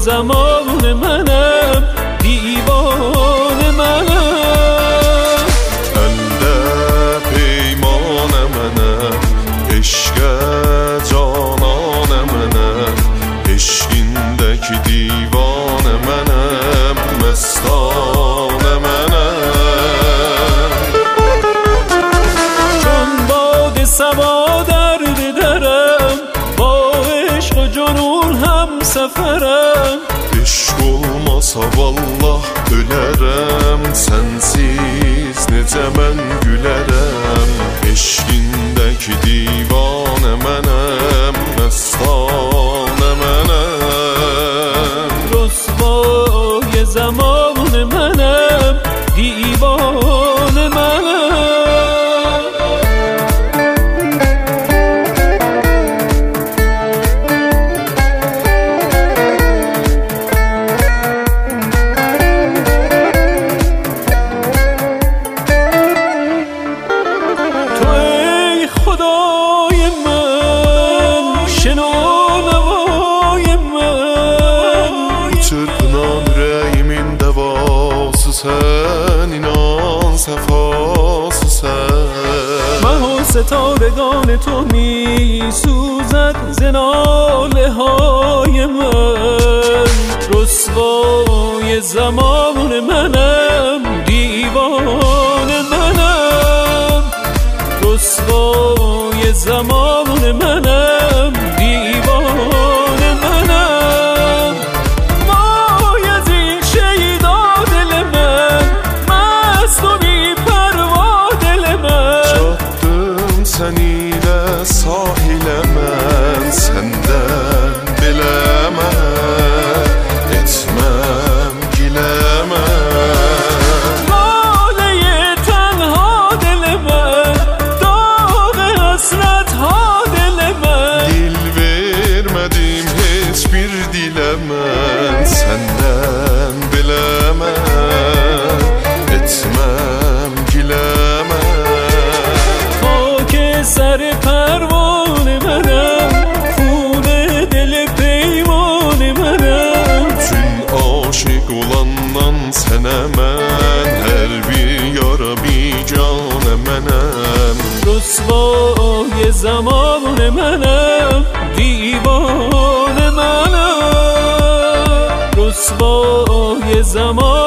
زمان منم، دیوانه منم. بنده پیمان منم، عشق جانان منم، عشقیندeki دیوان منم، مستان منم. چون باد صبا درد درم، با عشق و جنون هم سفرم. Eşq olmasa vallah ölərəm, sənsiz necə mən gülərəm. Eşqindəki divanə mənəm, məstanə mənəm. رسوای زمان منم، دیوانه منم. Sen inan sefası sen. مه و ستارگان تو می سوزد ز ناله های من. رسوای زمان منم، دیوانه منم. رسوای زمان منم، دیوانه منم. وای از این شیدا دل من، مست و بی پروا دل من. Çatdım sen ile sahilə mən, səndən biləməm, etməm giləməm. لاله تنها دل من، داغ حسرت ها دل من. Dil vermədim heç bir dilə mən, səndən biləməm, etməm giləməm. خاک سر پروان منم، خون دل پیمان منم. Üçün aşiq olandan sənə mən, hər bir yara biganə mənəm. رسوای زمان منم، دیوانه منم. رسوای زمان